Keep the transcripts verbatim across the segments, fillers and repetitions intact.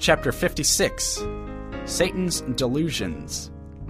Chapter fifty-six, Satan's Delusions.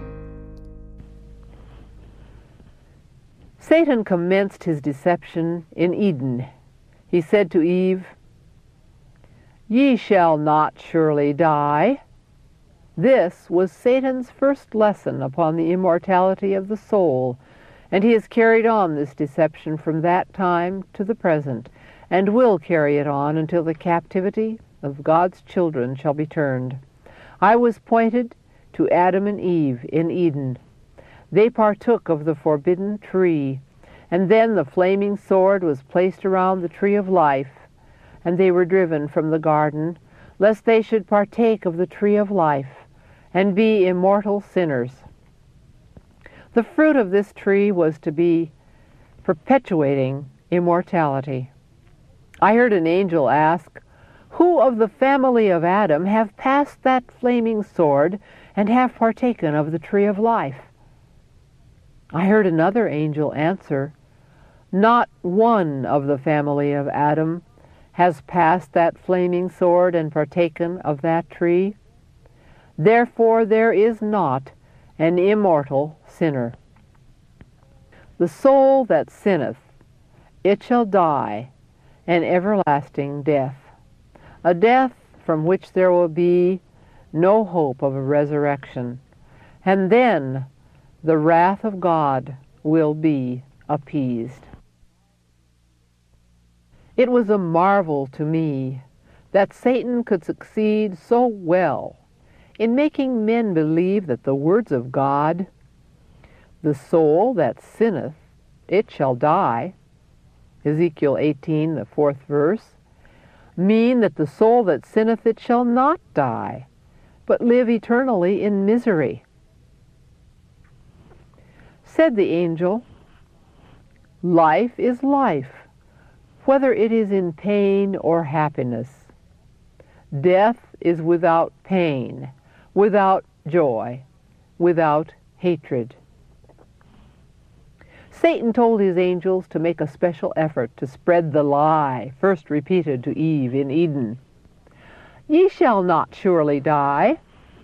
Satan commenced his deception in Eden. He said to Eve, "Ye shall not surely die." This was Satan's first lesson upon the immortality of the soul, and he has carried on this deception from that time to the present, and will carry it on until the captivity of God's children shall be turned. I was pointed to Adam and Eve in Eden. They partook of the forbidden tree, and then the flaming sword was placed around the tree of life, and they were driven from the garden, lest they should partake of the tree of life, and be immortal sinners. The fruit of this tree was to be perpetuating immortality. I heard an angel ask, "Who of the family of Adam have passed that flaming sword and have partaken of the tree of life?" I heard another angel answer, "Not one of the family of Adam has passed that flaming sword and partaken of that tree. Therefore there is not an immortal sinner. The soul that sinneth, it shall die an everlasting death, a death from which there will be no hope of a resurrection, and then the wrath of God will be appeased." It was a marvel to me that Satan could succeed so well in making men believe that the words of God, "The soul that sinneth, it shall die," Ezekiel eighteen, the fourth verse, mean that the soul that sinneth, it shall not die, but live eternally in misery. Said the angel, "Life is life, whether it is in pain or happiness. Death is without pain, without joy, without hatred." Satan told his angels to make a special effort to spread the lie first repeated to Eve in Eden. "Ye shall not surely die."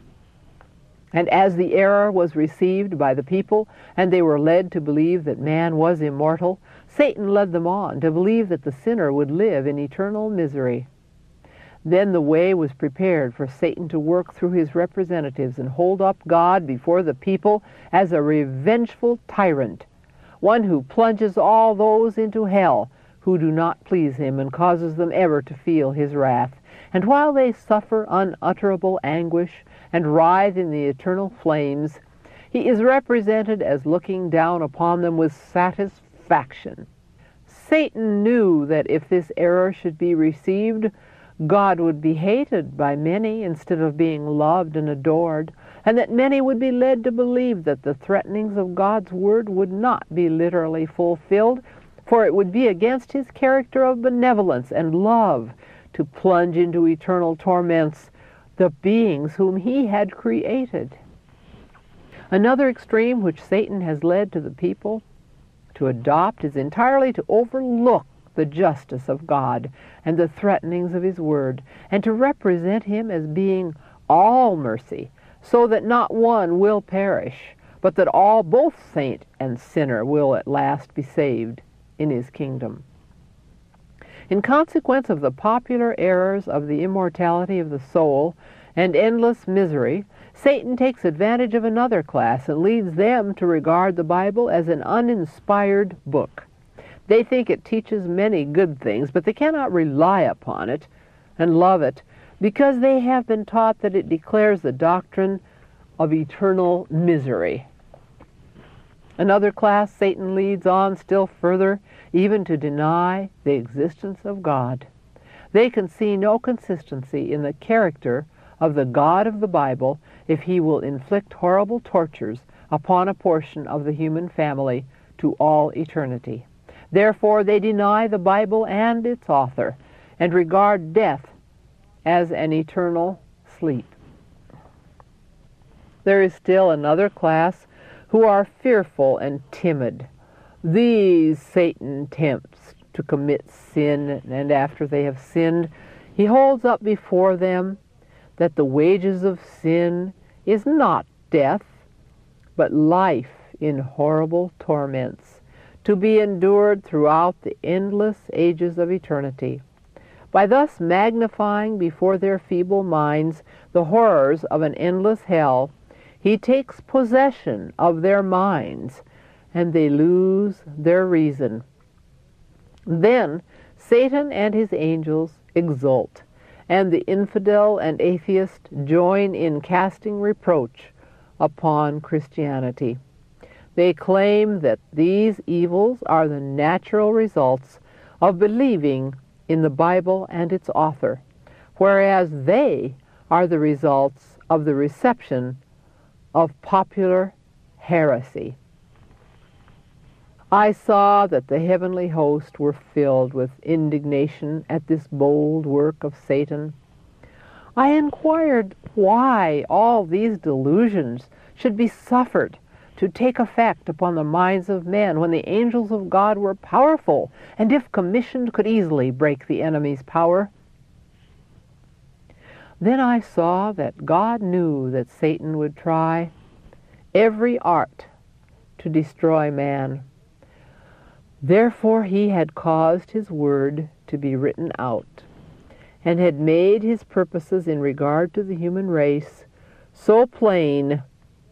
And as the error was received by the people, and they were led to believe that man was immortal, Satan led them on to believe that the sinner would live in eternal misery. Then the way was prepared for Satan to work through his representatives and hold up God before the people as a revengeful tyrant, one who plunges all those into hell who do not please him and causes them ever to feel his wrath. And while they suffer unutterable anguish and writhe in the eternal flames, he is represented as looking down upon them with satisfaction. Satan knew that if this error should be received, God would be hated by many instead of being loved and adored, and that many would be led to believe that the threatenings of God's word would not be literally fulfilled, for it would be against his character of benevolence and love to plunge into eternal torments the beings whom he had created. Another extreme which Satan has led to the people to adopt is entirely to overlook the justice of God and the threatenings of his word, and to represent him as being all mercy, so that not one will perish, but that all, both saint and sinner, will at last be saved in his kingdom. In consequence of the popular errors of the immortality of the soul and endless misery, Satan takes advantage of another class and leads them to regard the Bible as an uninspired book. They think it teaches many good things, but they cannot rely upon it and love it because they have been taught that it declares the doctrine of eternal misery. Another class Satan leads on still further, even to deny the existence of God. They can see no consistency in the character of the God of the Bible if he will inflict horrible tortures upon a portion of the human family to all eternity. Therefore, they deny the Bible and its author and regard death as an eternal sleep. There is still another class who are fearful and timid. These Satan tempts to commit sin, and after they have sinned, he holds up before them that the wages of sin is not death, but life in horrible torments, to be endured throughout the endless ages of eternity. By thus magnifying before their feeble minds the horrors of an endless hell, he takes possession of their minds, and they lose their reason. Then Satan and his angels exult, and the infidel and atheist join in casting reproach upon Christianity. They claim that these evils are the natural results of believing in the Bible and its author, whereas they are the results of the reception of popular heresy. I saw that the heavenly host were filled with indignation at this bold work of Satan. I inquired why all these delusions should be suffered to take effect upon the minds of men when the angels of God were powerful, and if commissioned could easily break the enemy's power. Then I saw that God knew that Satan would try every art to destroy man. Therefore he had caused his word to be written out, and had made his purposes in regard to the human race so plain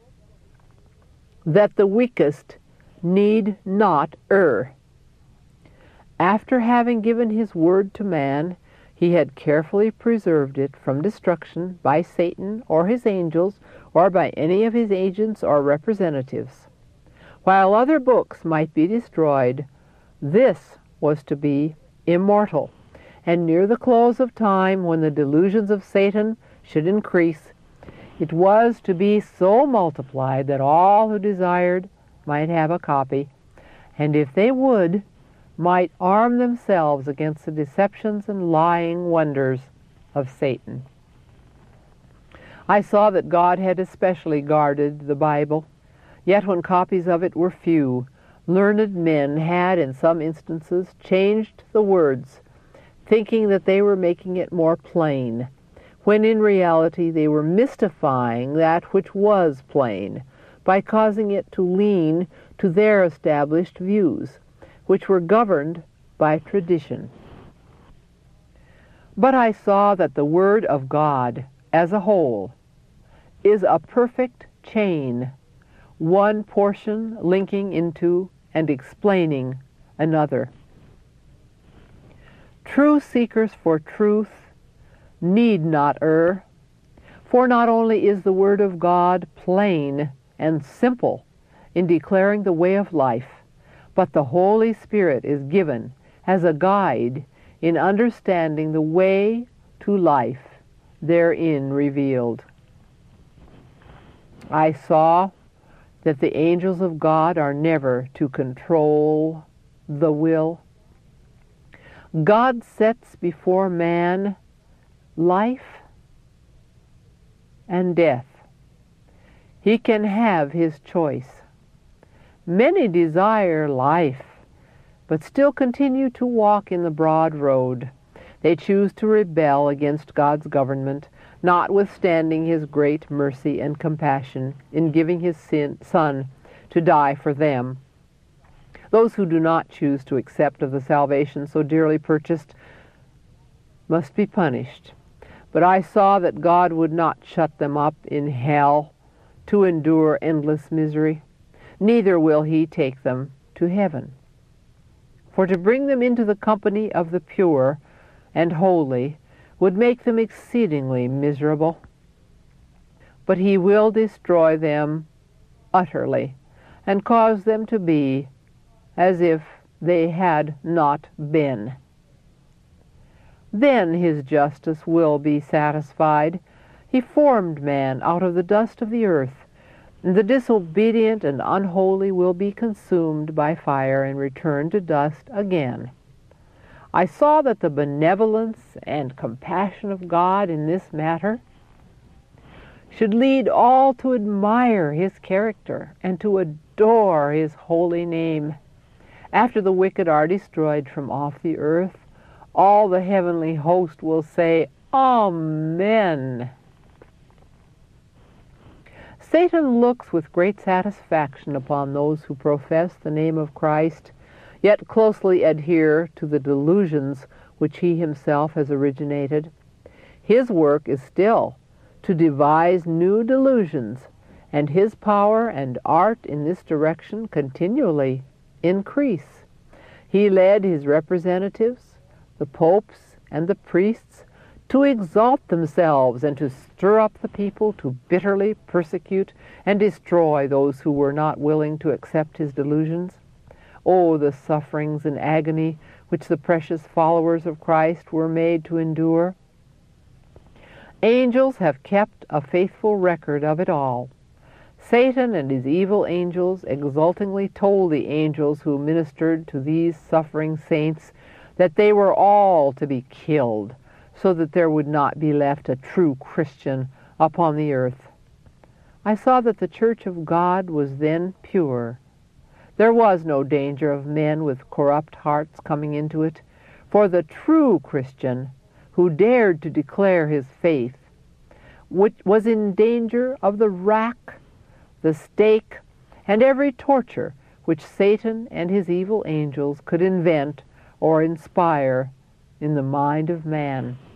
that the weakest need not err. After having given his word to man, he had carefully preserved it from destruction by Satan or his angels or by any of his agents or representatives. While other books might be destroyed, this was to be immortal, and near the close of time, when the delusions of Satan should increase, it was to be so multiplied that all who desired might have a copy, and if they would, might arm themselves against the deceptions and lying wonders of Satan. I saw that God had especially guarded the Bible, yet when copies of it were few, learned men had in some instances changed the words, thinking that they were making it more plain, when in reality they were mystifying that which was plain by causing it to lean to their established views, which were governed by tradition. But I saw that the Word of God as a whole is a perfect chain, one portion linking into and explaining another. True seekers for truth need not err, for not only is the Word of God plain and simple in declaring the way of life, but the Holy Spirit is given as a guide in understanding the way to life therein revealed. I saw that the angels of God are never to control the will. God sets before man life and death. He can have his choice. Many desire life, but still continue to walk in the broad road. They choose to rebel against God's government, notwithstanding his great mercy and compassion in giving his sin, Son to die for them. Those who do not choose to accept of the salvation so dearly purchased must be punished. But I saw that God would not shut them up in hell to endure endless misery, neither will he take them to heaven. For to bring them into the company of the pure and holy would make them exceedingly miserable. But he will destroy them utterly and cause them to be as if they had not been. Then his justice will be satisfied. He formed man out of the dust of the earth, and the disobedient and unholy will be consumed by fire and return to dust again. I saw that the benevolence and compassion of God in this matter should lead all to admire his character and to adore his holy name. After the wicked are destroyed from off the earth, all the heavenly host will say, Amen. Satan looks with great satisfaction upon those who profess the name of Christ, yet closely adhere to the delusions which he himself has originated. His work is still to devise new delusions, and his power and art in this direction continually increase. He led his representatives, the popes and the priests, to exalt themselves and to stir up the people to bitterly persecute and destroy those who were not willing to accept his delusions. Oh, the sufferings and agony which the precious followers of Christ were made to endure! Angels have kept a faithful record of it all. Satan and his evil angels exultingly told the angels who ministered to these suffering saints that they were all to be killed, so that there would not be left a true Christian upon the earth. I saw that the Church of God was then pure. There was no danger of men with corrupt hearts coming into it, for the true Christian, who dared to declare his faith, which was in danger of the rack, the stake, and every torture which Satan and his evil angels could invent or inspire in the mind of man.